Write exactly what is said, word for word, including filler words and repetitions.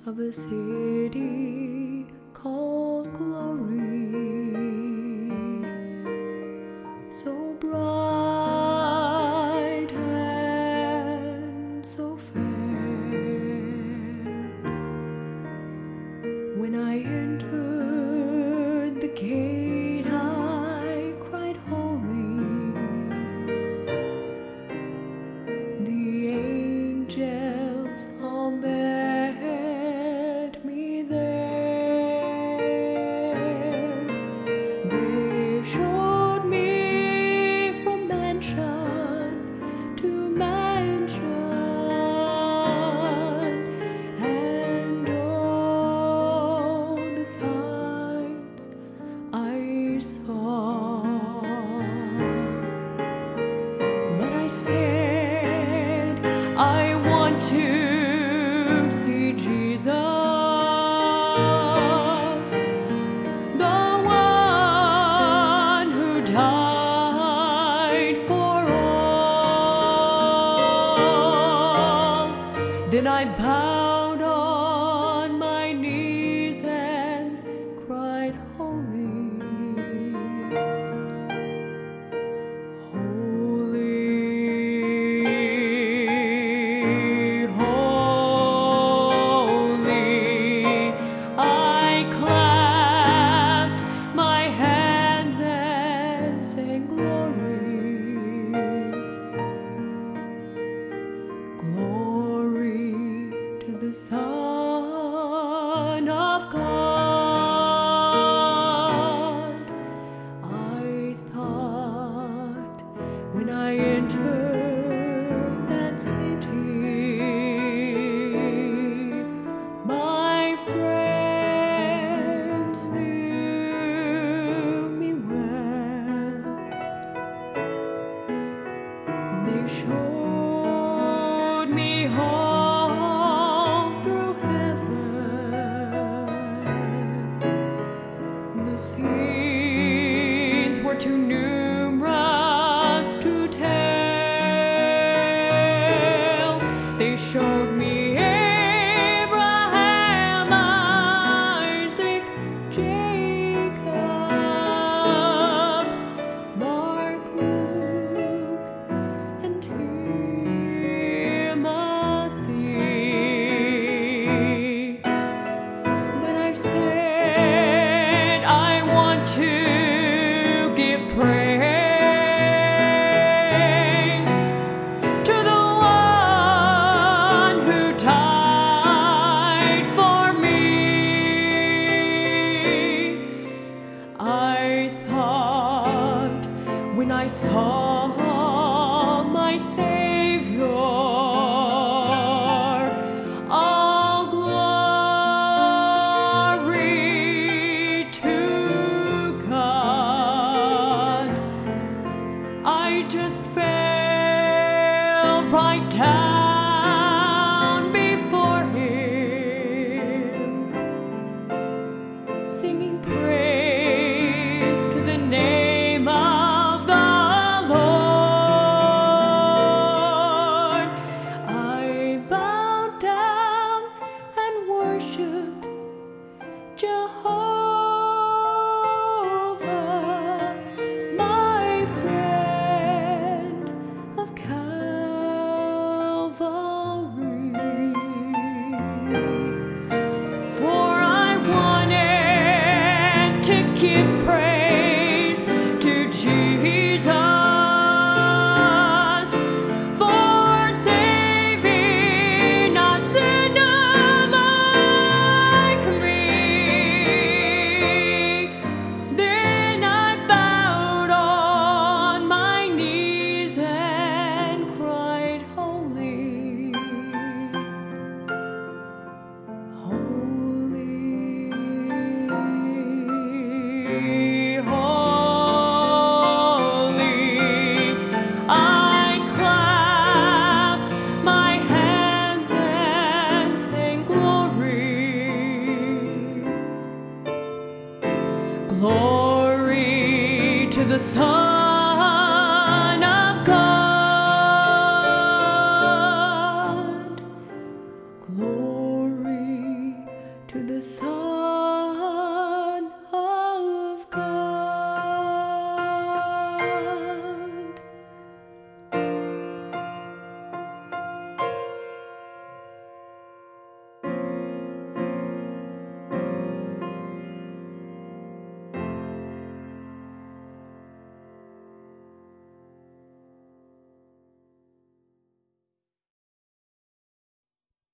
of a city called Glory, so bright and so fair. When I entered the gate, I cried, "Holy." The angels all met me there. They showed me from mansion to mansion, and all the sights I saw. But I said, I want to see Jesus, the one who died for all. Then I bowed on my knees and cried, "Holy." Glory to the Son of God. I thought when I entered that city, my friends knew me well. They showed me home through heaven. The scenes were too numerous to tell. They showed me Abraham, Isaac, Jacob, Mark, Luke, and said, I want to give praise to the one who died for me. I thought when I saw my Savior, I just fell right down before him, singing praise to the name of the Lord. I bowed down and worshipped Jehovah. To give praise to Jesus for saving a sinner like me. Then I bowed on my knees and cried, "Holy, holy, holy." I clapped my hands and sang glory, glory to the Son